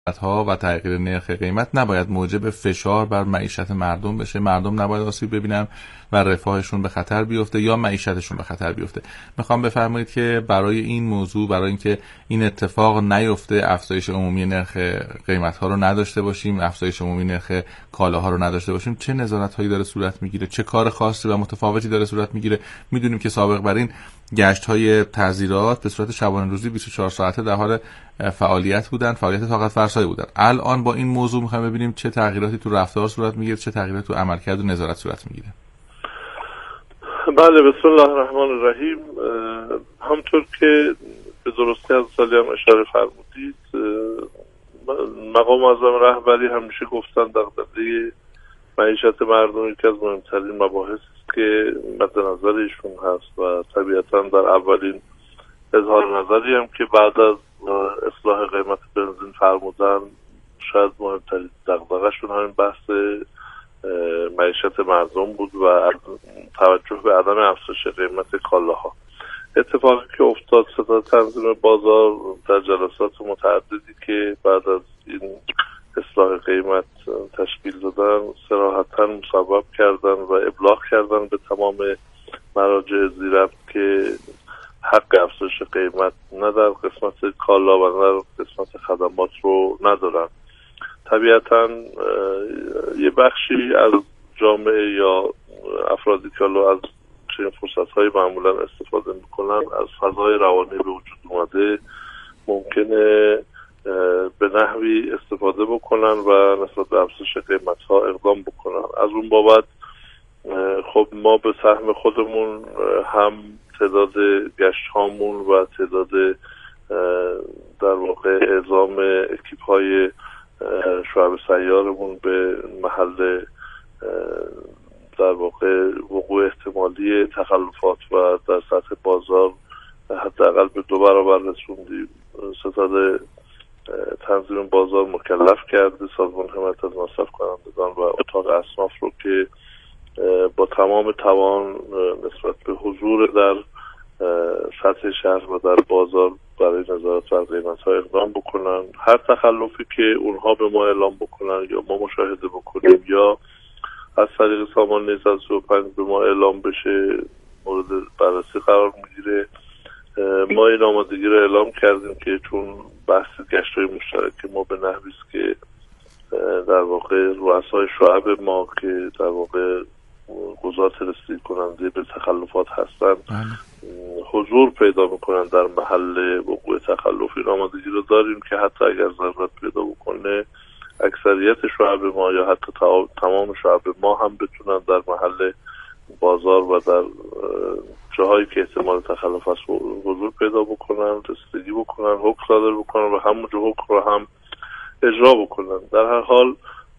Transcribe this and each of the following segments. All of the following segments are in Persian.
ها و تغییر نرخ قیمت نباید موجب فشار بر معیشت مردم بشه. مردم نباید آسیب ببینن و رفاهشون به خطر بیفته یا معیشتشون به خطر بیفته. میخوام بفرمایید که برای این موضوع، برای اینکه این اتفاق نیفته، افزایش عمومی نرخ قیمت ها رو نداشته باشیم، افزایش عمومی نرخ کالاها رو نداشته باشیم، چه نظارت هایی داره صورت میگیره؟ چه کار خاصی و متفاوتی داره صورت میگیره؟ میدونیم که سابق بر این گشت های تعزیرات به صورت شبانه روزی 24 ساعته در حال فعالیت بودن، فعالیت طاقت فرسایی بودن. الان با این موضوع میخوایم ببینیم چه تغییراتی تو رفتار صورت میگیره، چه تغییراتی تو عملکرد و نظارت صورت میگیره. بله، بسم الله الرحمن الرحیم. همطور که به درستی از سالی هم اشاره فرمودید، مقام معظم رهبری همیشه گفتن دغدغه معیشت مردم یکی از مهمترین مباحث است که مد نظر ایشون هست و طبیعتا در اولین اظهار نظری هم که بعد از اصلاح قیمت بنزین فرمودن شاید مهمترین دغدغه‌شون همین بحث معیشت مردم بود و توجه به عدم افزایش قیمت کالاها. اتفاقی که افتاد، ستاد تنظیم بازار در جلسات متعددی که بعد از این اصلاح قیمت تشکیل دادن صراحتاً مسبب کردن و ابلاغ کردن به تمام مراجع زیرفت که حق افزایش قیمت نه در قسمت کالا و نه در قسمت خدمات رو ندارن. طبیعتاً یه بخشی از جامعه یا افرادی که از چنین فرصت‌های معمولاً استفاده میکنن از فضای روانی به وجود اومده ممکنه به نحوی استفاده بکنن و نسبت به افزایش قیمت‌ها اقدام بکنن. از اون بابت خب ما به سهم خودمون هم تعداد گشت هامون و تعداد در واقع اعزام اکیپ‌های شعب سیارمون به محل در واقع وقوع احتمالی تخلفات و در سطح بازار حداقل به 2 برابر رسوندیم. ستاد تنظیم بازار مکلف کرده سازمان حمایت از مصرف کنندگان و اتاق اصناف رو که با تمام توان نسبت به حضور در سطح شهر و در بازار برای نظارت بر قیمت‌ها اقدام بکنن. هر تخلفی که اونها به ما اعلام بکنن یا ما مشاهده بکنیم یا از طریق سامان 935 به ما اعلام بشه مورد بررسی قرار میگیره. ما این آمادگی رو اعلام کردیم که چون بحث گشت‌های مشترک ما به نحوی است که در واقع رؤسای شعب ما که در واقع قضات رسیدگی کننده به تخلفات هستن حضور پیدا میکنن در محل وقوع تخلف، این آمادگی رو داریم که حتی اگر ضرورت پیدا بکنه اکثریت شعب ما یا حتی تمام شعب ما هم بتونن در محل بازار و در جاهایی که احتمال تخلف هست حضور پیدا بکنن، رسیدگی بکنن، حکم صادر بکنن و همونجا حکم رو هم اجرا بکنن. در هر حال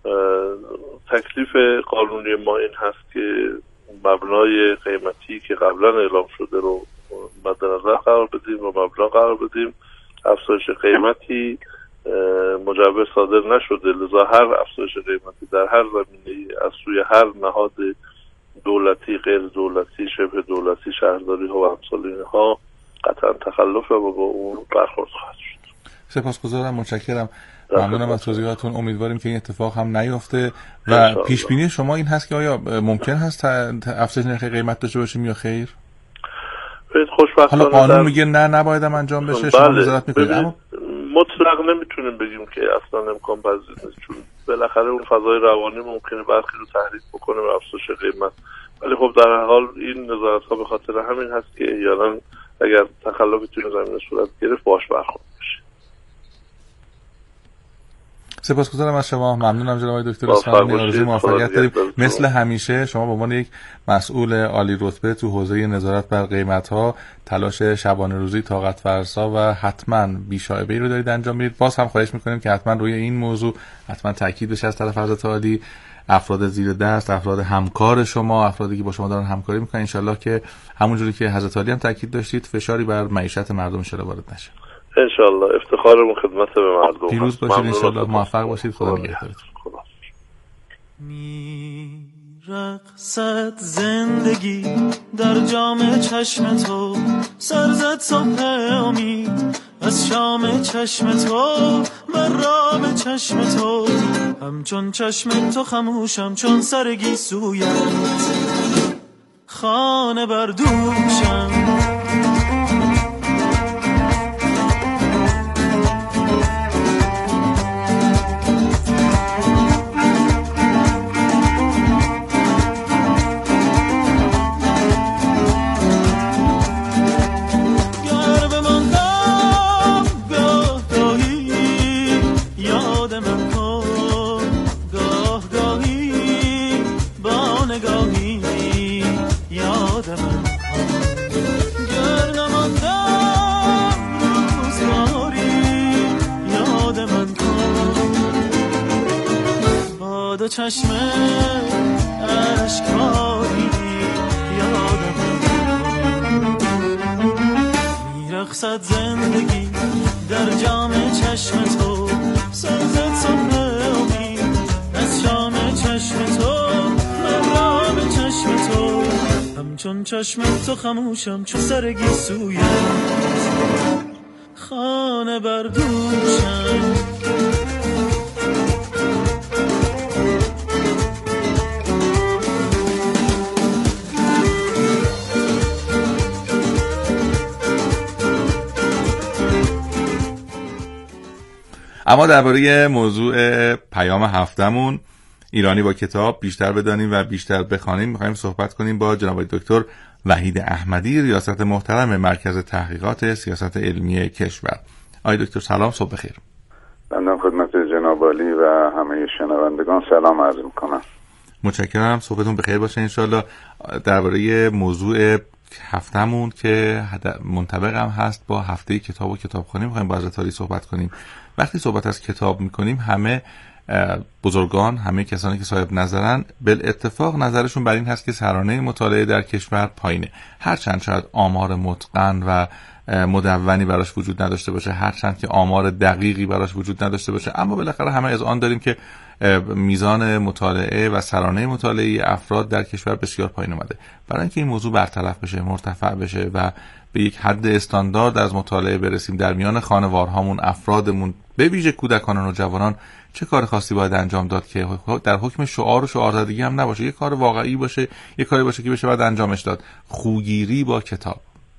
تکلیف قانونی ما این هست که مبنای قیمتی که قبلا اعلام شده رو مد نظر قرار بدیم و مبنا قرار بدیم. افزایش قیمتی مجوز صادر نشده، لذا هر افزایش قیمتی در هر زمینه از سوی هر نهاد دولتی، غیر دولتی، شبه دولتی، شهرداری ها و امثال اینها قطعا تخلف و با اون برخورد خواهد شد. سپاسگزارم، متشکرم، ممنونم از توضیحاتون. امیدواریم که این اتفاق هم نیفته و پیش بینی شما این هست که آیا ممکن هست افزایش نرخ قیمت داشته باشیم یا خیر؟ خوشبختانه حالا قانون میگه نه نباید انجام بشه، شما نظارت میکنید، اما مطلق نمیتونیم بگیم که اصلا امکان پذیر نیست، چون بالاخره اون فضای روانی ممکنه برخی رو تحریک بکنه و افزایش قیمت. ولی خب در هر حال این نظارت ها به خاطر همین هست که احیانا اگر تخلفی توی زمینه صورت گرفت باش برخورد بشه. سپاسگزارم از شما، ممنونم جناب آقای دکتر اصفهانی، آرزوی موفقیت داریم. مثل همیشه شما به عنوان یک مسئول عالی رتبه تو حوزه نظارت بر قیمت‌ها تلاش شبانه روزی طاقت فرسا و حتما بی‌شایبه‌ای رو دارید انجام میدید. باز هم خواهش می‌کنیم که حتما روی این موضوع حتما تاکید بشه از طرف حضرت عالی، افراد زیر دست، افراد همکار شما، افرادی که با شما دارن همکاری می‌کنن، ان شاءالله که همونجوری که حضرت عالی هم تاکید داشتید فشاری بر معیشت مردم ان شاءالله وارد نشه. انشالله. افتخارمون خدمت به مردم. پیروز باشید انشالله، موفق باشید، خدا نگهدارتون. میرقصد زندگی در جام چشم تو، سرزد صبح امید از شام چشم تو من را به چشم تو، همچون چشم تو خموشم چون سر گیسویت خانه بردوشم. چشم اشکاری یادم میرقصد زندگی در جام چشم تو، سازد صبح امید از شام چشم تو من را به چشم تو، همچون چشم تو خموشم چون سر گیسویت خانه بردوشم. اما درباره موضوع پیام هفتمون ایرانی با کتاب بیشتر بدانیم و بیشتر بخوانیم می‌خوایم صحبت کنیم با جناب دکتر وحید احمدی، ریاست محترم مرکز تحقیقات سیاست علمی کشور. آقای دکتر سلام، صبح بخیر. بنده خدمت جناب عالی و همه شنوندگان سلام عرض می‌کنم. متشکرم، صبحتون بخیر باشه انشالله. درباره موضوع هفتمون که منطبق هم هست با هفته کتاب و کتابخوانی می‌خوایم با حضرت عالی صحبت کنیم. وقتی صحبت از کتاب میکنیم همه بزرگان، همه کسانی که صاحب نظرن بالاتفاق نظرشون بر این هست که سرانه مطالعه در کشور پایینه، هرچند شاید آمار متقن و مدونی براش وجود نداشته باشه، هرچند که آمار دقیقی براش وجود نداشته باشه، اما بالاخره همه از آن داریم که میزان مطالعه و سرانه مطالعه افراد در کشور بسیار پایین اومده. برای اینکه این موضوع برطرف بشه، مرتفع بشه و به یک حد استاندارد از مطالعه برسیم در میان خانوارهامون، افرادمون، به ویژه کودکان و نوجوانان، چه کار خاصی باید انجام داد که در حکم شعار و شعارزدگی هم نباشه، یک کار واقعی باشه، یک کاری باشه که بشه بعد انجامش داد؟ خوگیری با کتاب.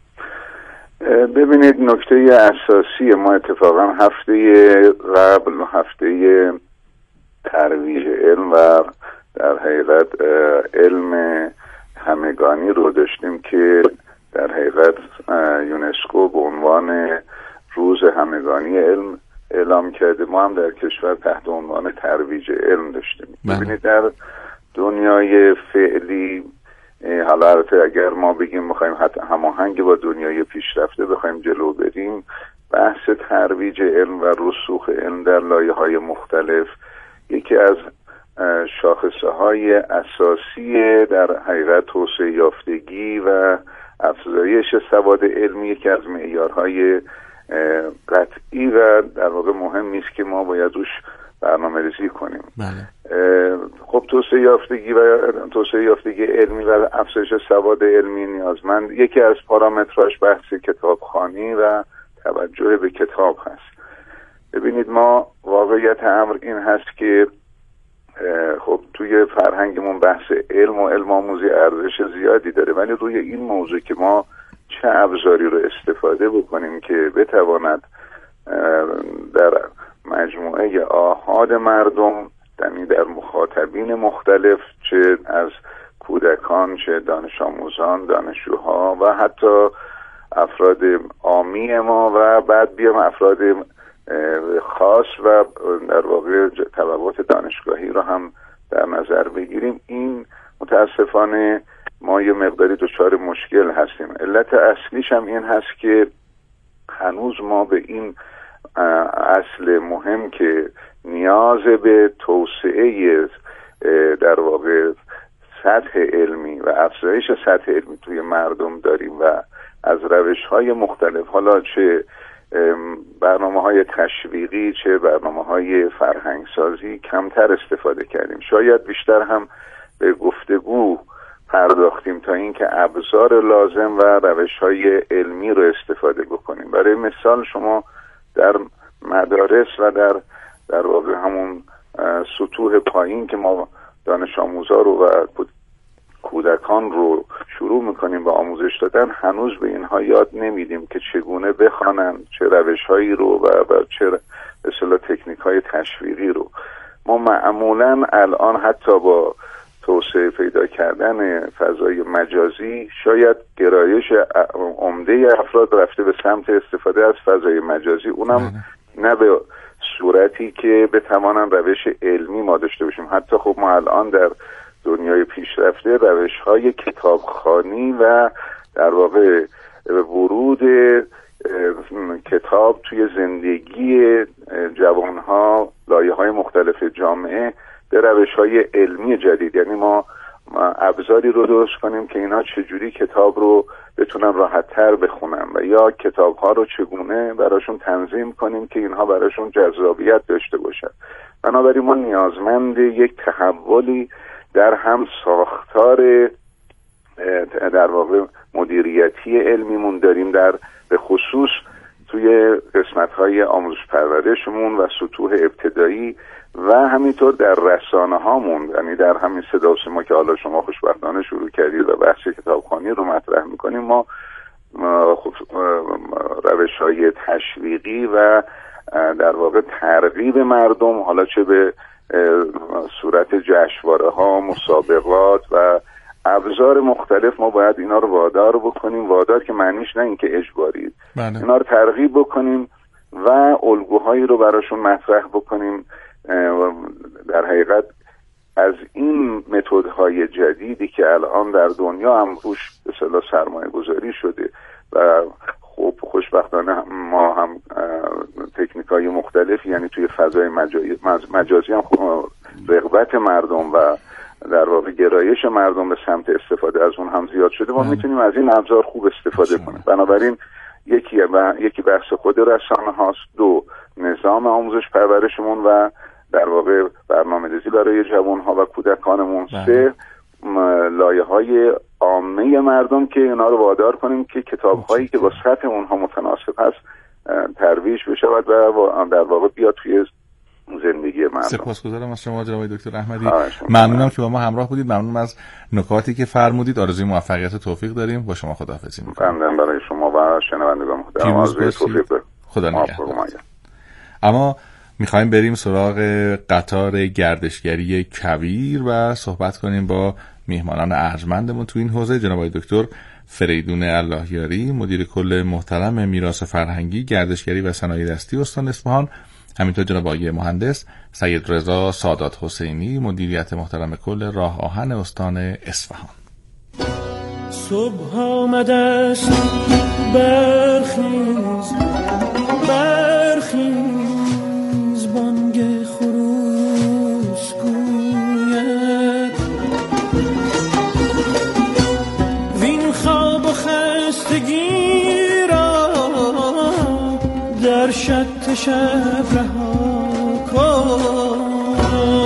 ببینید، نکته اساسی ما اتفاقا هفته قبل، هفته ترویج علم و در حقیقت علم همگانی رو داشتیم که در حقیقت یونسکو به عنوان روز همگانی علم اعلام کرده. ما هم در کشور تحت عنوان ترویج علم داشتیم. ببینید در دنیای فعلی، حالا البته اگر ما بگیم بخوایم حتی هماهنگ با دنیای پیشرفته بخوایم جلو بریم، بحث ترویج علم و رسوخ علم در لایه‌های مختلف یکی از شاخصه‌های اساسی در حقیقت توسعه یافتگی و افزایش سواد علمی، یکی از معیارهای قطعی و در واقع مهمی است که ما باید روش برنامه‌ریزی کنیم. بله. خب توسعه یافتگی علمی و افزایش سواد علمی نیازمند یکی از پارامترهاش بحث کتابخوانی و توجه به کتاب هست. ببینید، ما واقعیت امر این هست که خب توی فرهنگمون بحث علم و علم آموزی ارزش زیادی داره، ولی روی این موضوع که ما چه ابزاری رو استفاده بکنیم که بتواند در مجموعه آحاد مردم، یعنی در مخاطبین مختلف، چه از کودکان، چه دانش آموزان، دانشجوها و حتی افراد عامی ما و بعد بیام افراد خاص و در واقع طبقات دانشگاهی رو هم در نظر بگیریم، این متاسفانه ما یه مقداری دچار مشکل هستیم. علت اصلیش هم این هست که هنوز ما به این اصل مهم که نیاز به توسعه در واقع سطح علمی و افزایش سطح علمی توی مردم داریم و از روش‌های مختلف، حالا چه برنامه‌های تشویقی چه برنامه‌های فرهنگسازی، کمتر استفاده کردیم. شاید بیشتر هم به گفتگو پرداختیم تا اینکه ابزار لازم و روش‌های علمی رو استفاده بکنیم. برای مثال شما در مدارس و در واقع همون سطوح پایین که ما دانش آموزا رو و کودکان رو شروع میکنیم به آموزش دادن، هنوز به اینها یاد نمیدیم که چگونه بخوانن، چه روش‌هایی رو و چه اصطلاح تکنیک‌های تشویقی رو. ما معمولاً الان حتی با توسعه پیدا کردن فضای مجازی شاید گرایش عمده افراد رفته به سمت استفاده از فضای مجازی، اونم نه به صورتی که بتوانن روش علمی ما داشته باشیم. حتی خب ما الان در دنیای پیشرفته روش‌های کتابخوانی و در واقع ورود کتاب توی زندگی جوانها، لایه‌های مختلف جامعه به روش‌های علمی جدید، یعنی ما ابزاری رو درست کنیم که اینا چجوری کتاب رو بتونن راحت‌تر بخونن و یا کتاب‌ها رو چگونه براشون تنظیم کنیم که اینها براشون جذابیت داشته باشد. بنابراین ما نیازمند یک تحولی در هم ساختار در واقع مدیریتی علمیمون داریم، در به خصوص توی قسمت‌های آموزش پرورشمون و سطوح ابتدایی و همینطور در رسانه هامون، یعنی در همین صدا و سیما که حالا شما خوشبختانه شروع کردید و بحث کتابخوانی رو مطرح میکنیم. ما روش‌های تشویقی و در واقع ترغیب مردم، حالا چه به صورت جشنواره‌ها، مسابقات و ابزار مختلف، ما باید اینا رو وادار بکنیم. وادار که معنیش نه اینکه اجباری، اینا رو ترغیب بکنیم و الگوهایی رو براشون مطرح بکنیم. در حقیقت از این متدهای جدیدی که الان در دنیا هم روش به اصطلاح سرمایه گذاری شده و خب خوشبختانه ما هم تکنیک‌های مختلف، یعنی توی فضای مجازی هم رغبت مردم و در واقع گرایش مردم به سمت استفاده از اون هم زیاد شده. ما میتونیم از این ابزار خوب استفاده کنیم. بنابراین یکی بحث خود رسانه هاست، دو نظام آموزش پرورشمون و در واقع برنامه‌ریزی برای جوان‌ها و کودکانمون، سه لایه‌های عامه مردم که اینا رو وادار کنیم که کتاب‌هایی که با سطح اونها متناسب هست ترویج بشه و در واقع بیاد توی زندگی مردم. سپاسگزارم از شما جناب دکتر احمدی. ممنونم که با ما همراه بودید. ممنونم از نکاتی که فرمودید. آرزوی موفقیت و توفیق داریم. با شما خداحافظی می‌کنم. ممنونم برای شما و شنوندگان. خدا نگهدار. اما میخوایم بریم سراغ قطار گردشگری کویر و صحبت کنیم با میهمانان ارجمندمون تو این حوزه، جناب دکتر فریدون اللهیاری، مدیر کل محترم میراث فرهنگی، گردشگری و صنایع دستی استان اصفهان، همینطور جناب آقای مهندس سید رضا سادات حسینی، مدیریت محترم کل راه آهن استان اصفهان. صبح آمده است، برخیز بانگ خروس گوید، وین خواب و خستگی را در شط شب رها کن.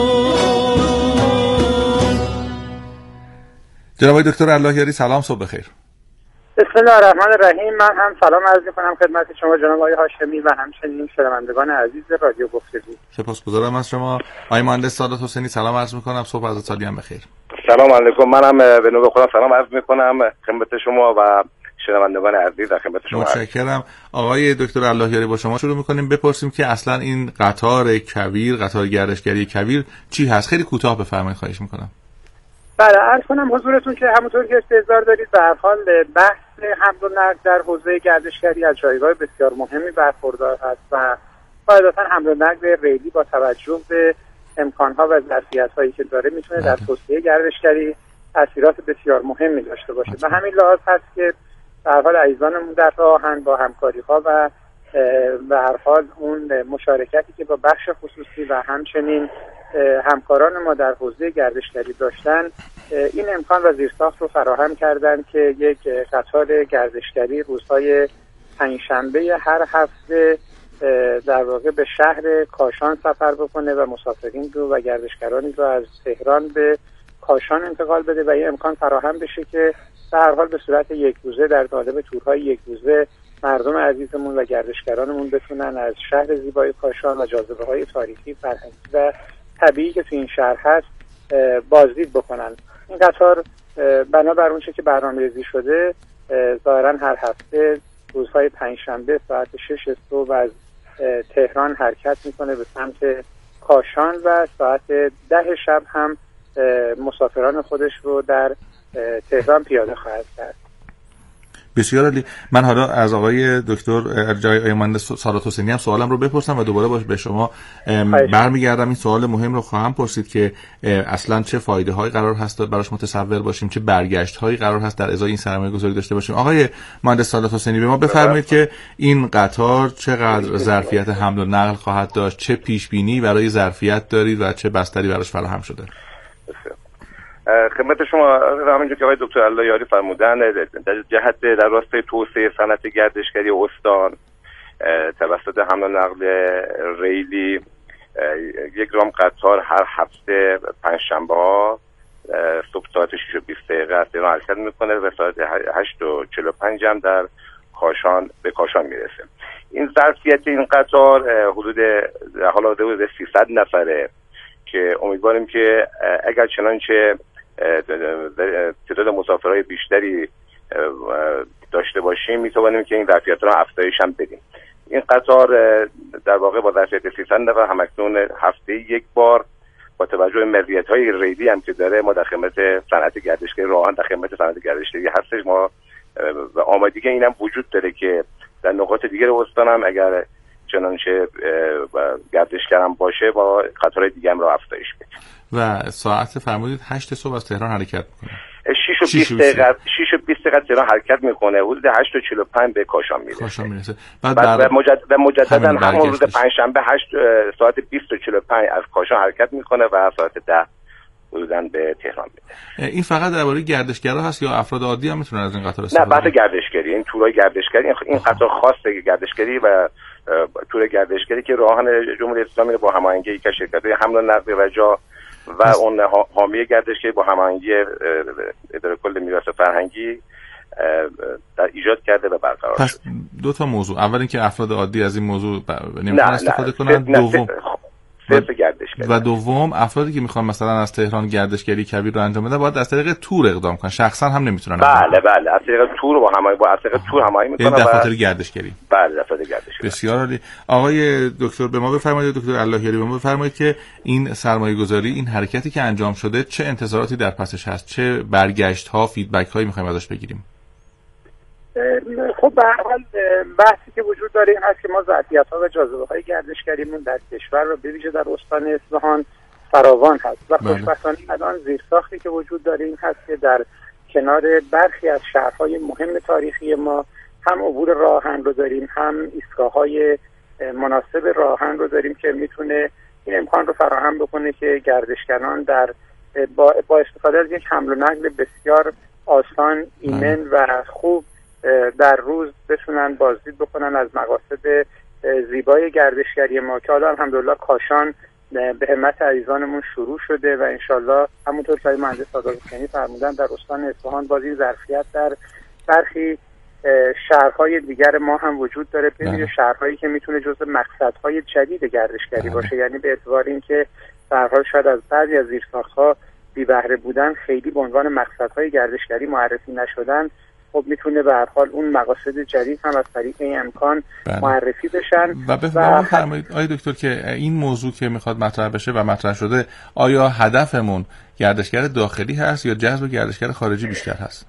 جناب دکتر اللهیاری سلام، صبح بخیر. بسم الله الرحمن الرحیم. من هم سلام عرض می‌کنم خدمت شما جناب آقای هاشمی و همچنین شنوندگان عزیز رادیو گفتگو. سپاسگزارم از شما. آقای مهندس سادات حسینی سلام عرض می‌کنم. صبح از سالی هم بخیر. سلام علیکم. منم به نوبه خودم سلام عرض می‌کنم خدمت شما و شنوندگان عزیز و خدمت شما. متشکرم. آقای دکتر اللهیاری با شما شروع می‌کنیم. بپرسیم که اصلا این قطار کویر، قطار گردشگری کویر چی هست؟ خیلی کوتاه بفرمایید خواهش می‌کنم. بله، عرض کنم حضورتون که همونطور که استحضار دارید به هر حال بحث حمل و نقل در حوزه گردشگری از جایگاه بسیار مهمی برخوردار هست و قاعدتاً حمل و نقل ریلی با توجه به امکانها و ظرفیت‌هایی که داره میتونه در توسعه گردشگری تاثیرات بسیار مهمی داشته باشه. و همین لحاظ هست که به هر حال عزیزانمون در راهن با همکاری‌ها و به هر حال اون مشارکتی که با بخش خصوصی و همچنین همکاران ما در حوزه گردشگری داشتن، این امکان و زیرساخت رو فراهم کردن که یک قطار گردشگری روزهای پنجشنبه هر هفته در واقع به شهر کاشان سفر بکنه و مسافرین رو و گردشگرانی رو از تهران به کاشان انتقال بده و این امکان فراهم بشه که به هر حال به صورت یک روزه در قالب تورهای یک روزه مردم عزیزمون و گردشگرانمون بتونن از شهر زیبای کاشان و جاذبه‌های تاریخی، فرهنگی و طبیعی که تو این شهر هست بازدید بکنن. این قطار بنابر اونچه که برنامه‌ریزی شده ظاهراً هر هفته روزهای پنجشنبه ساعت 6 صبح از تهران حرکت میکنه به سمت کاشان و ساعت 10 شب هم مسافران خودش رو در تهران پیاده خواهد کرد. بسیار عالی. من حالا از آقای دکتر جای مهندس سادات حسینی هم سوالم رو بپرسم و دوباره به شما برمیگردم. این سوال مهم رو خواهم پرسید که اصلا چه فایده هایی قرار هست براش متصور باشیم، چه برگشت هایی قرار هست در ازای این سرمایه گذاری داشته باشیم. آقای مهندس سادات حسینی، به ما بفرمایید که این قطار چقدر ظرفیت حمل و نقل خواهد داشت، چه پیش بینی برای ظرفیت دارید و چه بستری براش فراهم شده؟ خدمت شما همونجور که آقای دکتر اللهیاری فرمودن، در جهت در راستای توسعه صنعت گردشگری استان توسط حمل و نقل ریلی یک رام قطار هر هفته پنجشنبه ها صبح ساعت 6:20 از تهران حرکت میکنه و ساعت 8:45 هم در کاشان به کاشان میرسه. این ظرفیت این قطار حدود حالا حدود 300 نفره که امیدواریم که اگر چنانچه تعداد مسافرهای بیشتری داشته باشیم میتوانیم که این ظرفیت را افزایش هم بدیم. این قطار در واقع با ظرفیت 300 نفر همکنون هفته یک بار با توجه به مزیت‌های ریلی هم که داره ما در خدمت صنعت گردشگری راهان در خدمت صنعت گردشگری هستش. ما و آمادگی اینم وجود داره که در نقاط دیگر استان هم اگر چنانچه گردشگرم باشه با قطارهای دیگه هم را افزایش بدیم. و ساعت فرمودید 8 صبح از تهران حرکت میکنه. 6:20 تهران حرکت میکنه، حدود 8:45 به کاشان میرسه. بعد مجددا همون روز پنجشنبه ساعت 20:45 از کاشان حرکت میکنه و ساعت 10 حدوداً به تهران میره. این فقط درباره گردشگرا هست یا افراد عادی هم میتونن از این قطار استفاده کنن؟ نه، بحث گردشگری، این تورای گردشگری، این قطار خاصه گردشگری و تور گردشگری که راهان جمهوری اسلامی رو با هماهنگی یک شرکت‌های حمل و نقل رجا و اون حامی گردشگری با هماهنگی اداره کل میراث فرهنگی در ایجاد کرده و برقرار شده. پس دو تا موضوع، اول اینکه افراد عادی از این موضوع نمیتونن استفاده کنن، دوم و دوم افرادی که میخوان مثلا از تهران گردشگری کبیر رو انجام بدن باید از طریق تور اقدام کنن، شخصا هم نمیتونن. بله از طریق تور با از طریق تور هماهنگی میکنن، یعنی دفاتر گردشگری. بله، دفاتر گردشگری. بسیار عالی. آقای دکتر به ما بفرمایید، دکتر اللهیاری به ما بفرمایید که این سرمایه‌گذاری، این حرکتی که انجام شده چه انتظاراتی در پسش هست، چه برگشت ها، فیدبک هایی میخوایم ازش بگیریم؟ خب به هر حال بحثی که وجود داره این هست که ما ظرفیت‌ها و جاذبه‌های گردشگریمون در کشور و به ویژه در استان اصفهان فراوان هست و خوشبختانه الان زیرساختی که وجود داره این هست که در کنار برخی از شهرهای مهم تاریخی ما هم عبور راهن رو داریم، هم ایستگاه‌های مناسب راهن رو داریم که میتونه این امکان رو فراهم بکنه که گردشگران در با استفاده از یک حمل و نقل بسیار آسان، ایمن و خوب در روز بتونن بازدید بکنن از مقاصد زیبای گردشگری ما که حالا الحمدلله کاشان به همت عزیزانمون شروع شده و انشالله همونطور که مهندس سادات حسینی فرمودن در استان اصفهان باز این ظرفیت در برخی شهرهای دیگر ما هم وجود داره، ببینید شهرهایی که میتونه جزو مقصدهای جدید گردشگری باشه، یعنی به اعتبار اینکه به هر حال شاید از بعضی از زیرساخت‌ها بی بهره بودن خیلی به عنوان مقصدهای گردشگری معرفی نشدن، خب میتونه به هر حال اون مقاصد جدید هم از طریق این امکان معرفی بشن. و بفرمایید آقای دکتر که این موضوع که میخواد مطرح بشه و مطرح شده، آیا هدفمون گردشگر داخلی هست یا جذب گردشگر خارجی بیشتر هست؟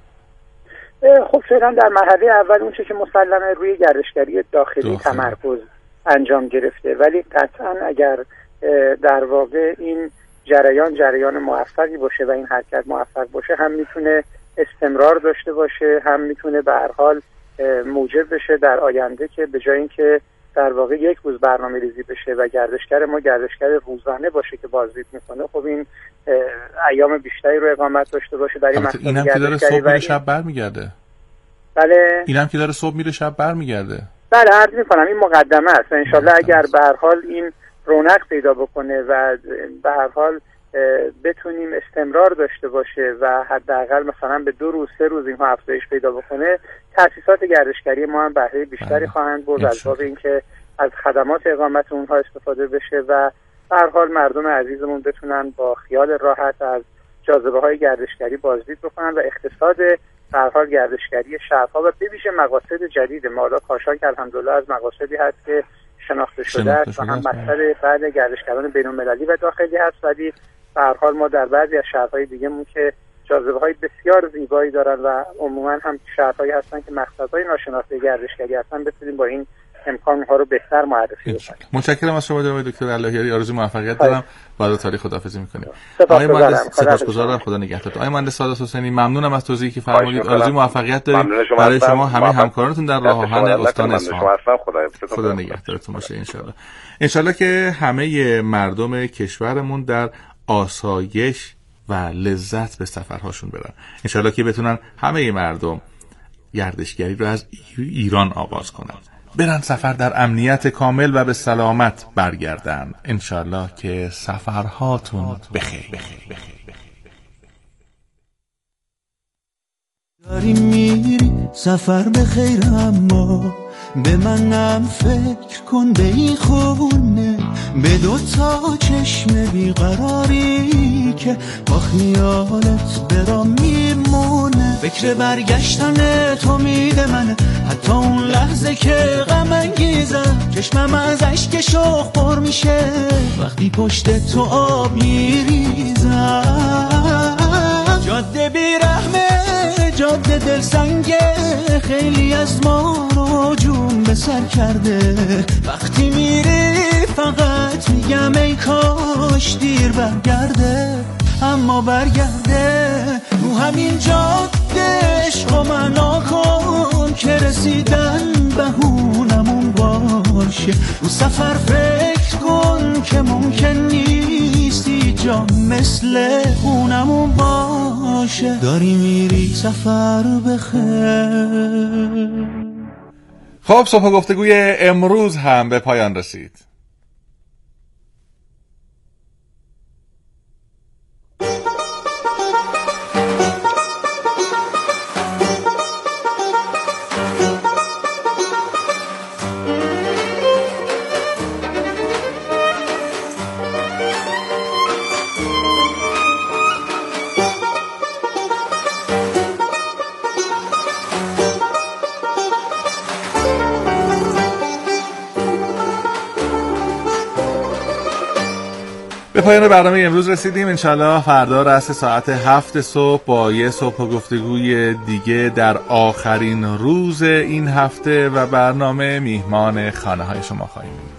خب فعلا در مرحله اول اون چه که مسلمه روی گردشگری داخلی تمرکز انجام گرفته، ولی قطعا اگر در واقع این جریان موفقی باشه و این حرکت موفق باشه هم میتونه استمرار داشته باشه، هم میتونه به هر حال موجب بشه در آینده که به جای اینکه در واقع یک روز برنامه‌ریزی بشه و گردشگر ما گردشگر روزانه باشه که بازدید میکنه، خب این ایام بیشتری رو اقامت داشته باشه در این مسئله. اینم که داره صبح میره شب برمیگرده. بله، اینم که داره صبح میره شب برمیگرده. بله، عرض میکنم این مقدمه است. ان شاءالله اگر به هر حال این رونق پیدا بکنه و به هر حال بتونیم استمرار داشته باشه و حداقل مثلا به 2 روز 3 روز اینها افزایش پیدا بکنه، تأسیسات گردشگری ما هم بهره بیشتری خواهند برد از باب اینکه از خدمات اقامت اونها استفاده بشه و به هر حال مردم عزیزمون بتونن با خیال راحت از جاذبه‌های گردشگری بازدید بکنن و اقتصاد به هر حال گردشگری شهرها و به ویژه مقاصد جدید ما، حالا کاشان که الحمدلله از مقاصدی هست که شناخته شده است و هم مقصد بعد گردشگران بین‌المللی و داخلی هست، ولی به هر حال ما در بعضی از شهرهای دیگه‌مون که جاذبه‌های بسیار زیبایی دارن و عموما هم شهرهایی هستن که مقصدهای ناشناخته گردشگری هستن، بتونیم با این امکانها رو بهتر معرفی کنیم. متشکرم از شما جناب دکتر اللهیاری، آرزوی موفقیت دارم. بعد تاریخ خداحافظی می‌کنیم. آقای مهندس سپاسگزارم، خدا نگهدار. آقای مهندس سعادت حسینی ممنونم از توضیحی که فرمودید. آرزوی موفقیت داریم برای شما همه همکارانتون در راه آهن استان اصفهان. خدا نگهدارتون باشه ان شاءالله که همه مردم کشورمون در آسایش و لذت به سفرهاشون برن. ان شاءالله که بتونن همه مردم گردشگری رو از ایران آغاز کنن، برن سفر در امنیت کامل و به سلامت برگردن. انشالله که سفرهاتون بخیر. داری میری سفر بخیر، اما به منم فکر کن، به این خونه، به 2 چشم بیقراری که با خیالت برام میمونه. فکر برگشتن تو میده من، حتی اون لحظه که غم انگیزم، چشمم از اشک شوق پر میشه وقتی پشت تو آب میریزم. جاده بیرحمه، جاده دلسنگه، خیلی از ما رو جون به سر کرده. وقتی میری فقط میگم ای کاش دیر برگرده، اما برگرده. رو همین جاده عشق من نکن که رسیدن بهونمون باشه. رو سفر فکر کن که ممکن نیستی جا مثل اونمون باشه. داری میری سفر بخیر. خب صبح گفتگوی امروز هم به پایان رسید. به پایان برنامه امروز رسیدیم. انشالله فردا رأس ساعت 7 صبح با یه صبح گفتگوی دیگه در آخرین روز این هفته و برنامه میهمان خانه های شما خواهیم بود.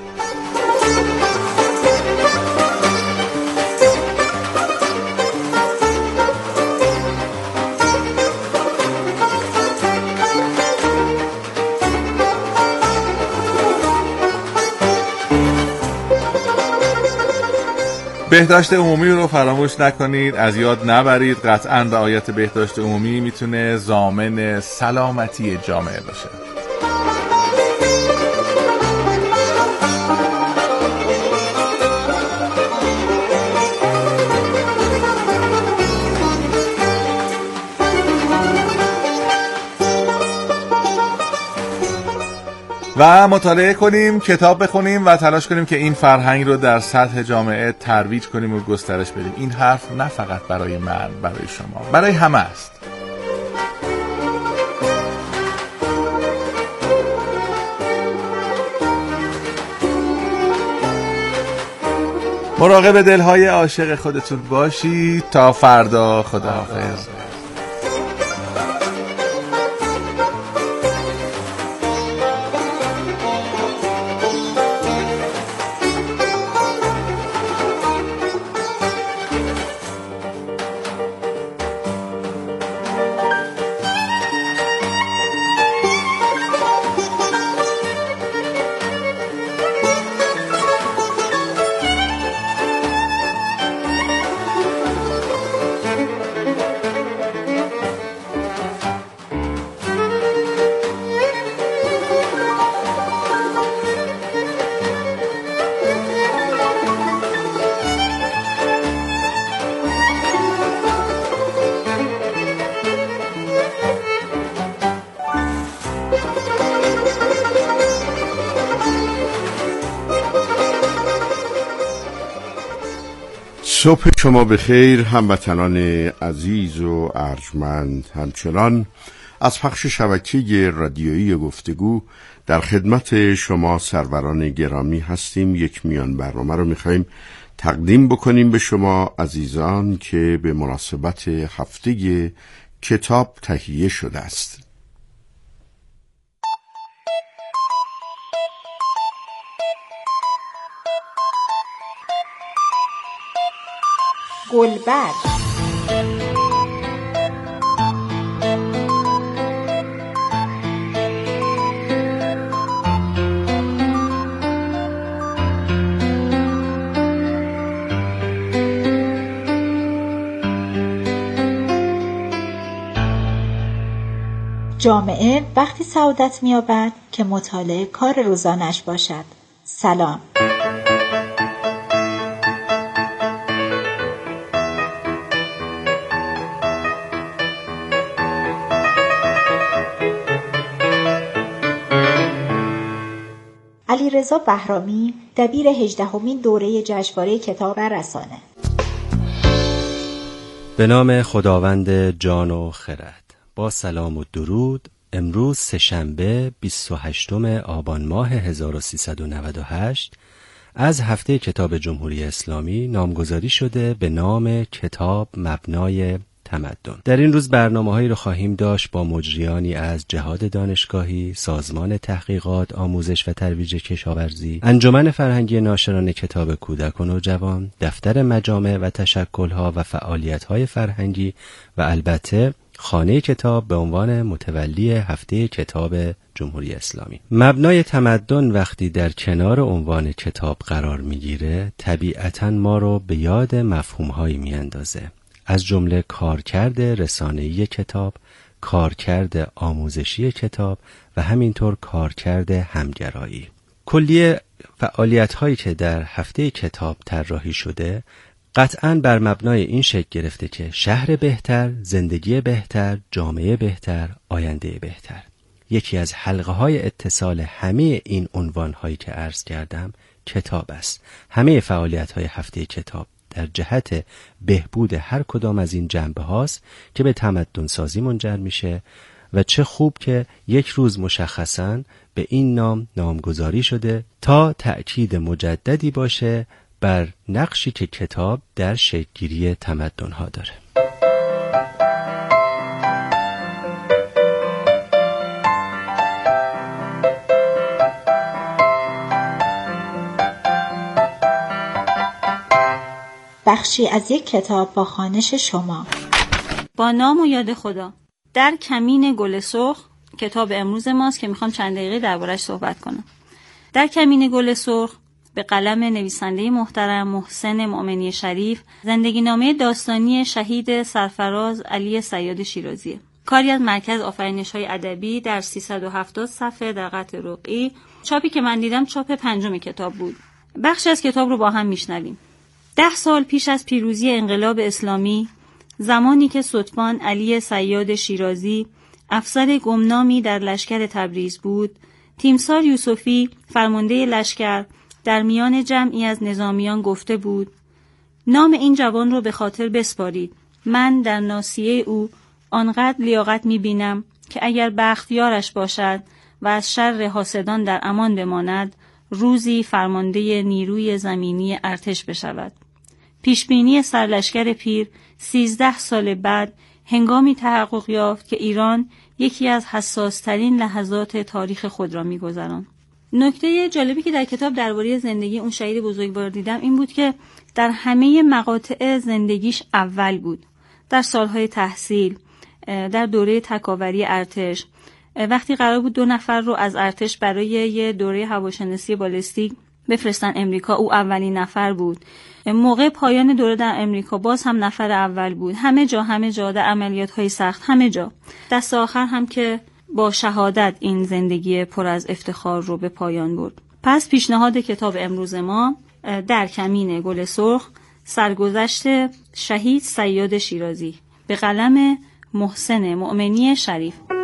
بهداشت عمومی رو فراموش نکنید، از یاد نبرید. قطعاً رعایت بهداشت عمومی میتونه ضامن سلامتی جامعه باشه. و مطالعه کنیم، کتاب بخونیم و تلاش کنیم که این فرهنگ رو در سطح جامعه ترویج کنیم و گسترش بدیم. این حرف نه فقط برای من، برای شما، برای همه است. مراقب دلهای عاشق خودتون باشید. تا فردا، خداحافظ. صبح شما بخیر هموطنان عزیز و ارجمند. همچنان از پخش شبکه رادیویی گفتگو در خدمت شما سروران گرامی هستیم. یک میان برنامه رو میخواییم تقدیم بکنیم به شما عزیزان که به مناسبت هفته کتاب تهیه شده است. گلبرگ جامعه وقتی سعادت می‌یابد که مطالعه کار روزانش باشد. سلام. علیرضا بهرامی، دبیر 18مین دوره جشنواره کتاب رسانه. به نام خداوند جان و خرد. با سلام و درود. امروز سه‌شنبه 28 آبان ماه 1398 از هفته کتاب جمهوری اسلامی نامگذاری شده به نام کتاب مبنای تمدن. در این روز برنامه‌هایی رو خواهیم داشت با مجریانی از جهاد دانشگاهی، سازمان تحقیقات، آموزش و ترویج کشاورزی، انجمن فرهنگی ناشران کتاب کودک و نوجوان، دفتر مجامع و تشکل‌ها و فعالیت‌های فرهنگی و البته خانه کتاب به عنوان متولی هفته کتاب جمهوری اسلامی. مبنای تمدن وقتی در کنار عنوان کتاب قرار میگیره طبیعتاً ما رو به یاد مفهوم‌هایی میاندازه، از جمله کارکرد رسانه‌ای کتاب، کارکرد آموزشی کتاب و همینطور کارکرد همگرایی. کلیه فعالیت‌هایی که در هفته کتاب طراحی شده قطعاً بر مبنای این شکل گرفته که شهر بهتر، زندگی بهتر، جامعه بهتر، آینده بهتر. یکی از حلقه‌های اتصال همه این عنوان‌هایی که عرض کردم کتاب است. همه فعالیت‌های هفته کتاب در جهت بهبود هر کدام از این جنبه هاست که به تمدن سازی منجر میشه و چه خوب که یک روز مشخصاً به این نام نامگذاری شده تا تأکید مجددی باشه بر نقشی که کتاب در شکل‌گیری تمدن‌ها داره. بخشی از یک کتاب با خوانش شما. با نام و یاد خدا. در کمین گل سرخ کتاب امروز ماست که میخوام چند دقیقه دربارش صحبت کنم. در کمین گل سرخ به قلم نویسنده محترم محسن مؤمنی شریف زندگی نامه داستانی شهید سرفراز علی صیاد شیرازی، کاری از مرکز آفرینش‌های ادبی در 370 صفحه در قطع رقعی. چاپی که من دیدم چاپ 5 کتاب بود. بخشی از کتاب رو با هم میشنویم. 10 سال پیش از پیروزی انقلاب اسلامی، زمانی که ستبان علی صیاد شیرازی افسر گمنامی در لشکر تبریز بود، تیمسار یوسفی فرمانده لشکر در میان جمعی از نظامیان گفته بود: نام این جوان رو به خاطر بسپارید. من در ناصیه او آنقدر لیاقت می‌بینم که اگر بختیارش باشد و از شر حاسدان در امان بماند، روزی فرمانده نیروی زمینی ارتش بشود. پیشبینی سرلشکر پیر 13 سال بعد هنگامی تحقق یافت که ایران یکی از حساس‌ترین لحظات تاریخ خود را می‌گذراند. نکته جالبی که در کتاب درباره زندگی اون شهید بزرگوار دیدم این بود که در همه مقاطع زندگیش اول بود. در سالهای تحصیل، در دوره تکاوری ارتش، وقتی قرار بود 2 نفر رو از ارتش برای یه دوره هواشناسی بالستیک بفرستن امریکا، او اولین نفر بود. موقع پایان دوره در امریکا باز هم نفر اول بود. همه جا در عملیات‌های سخت، همه جا. دست آخر هم که با شهادت این زندگی پر از افتخار رو به پایان برد. پس پیشنهاد کتاب امروز ما در کمین گل سرخ، سرگذشت شهید صیاد شیرازی، به قلم محسن مؤمنی شریف.